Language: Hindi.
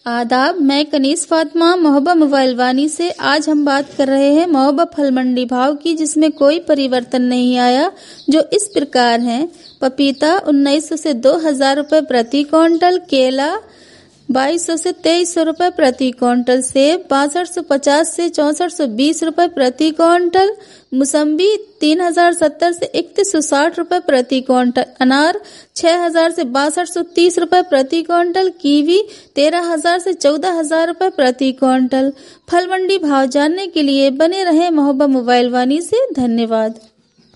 आदाब, मैं कनीस फातिमा महोबा मोबाइल वानी से। आज हम बात कर रहे हैं महोबा फल मंडी भाव की, जिसमें कोई परिवर्तन नहीं आया, जो इस प्रकार हैं। पपीता 1900 से 2000 रुपये प्रति क्विंटल, केला 2200 से 2300 रुपये प्रति क्विंटल, सेब 6250 से 6420 रुपये प्रति क्विंटल, मौसम्बी 3070 से 3160 रुपये प्रति क्विंटल, अनार 6000 से 6230 रुपये प्रति क्विंटल, कीवी 13000 से 14000 रुपये प्रति क्विंटल। फल मंडी भाव जानने के लिए बने रहे महोबा मोबाइल वानी से। धन्यवाद।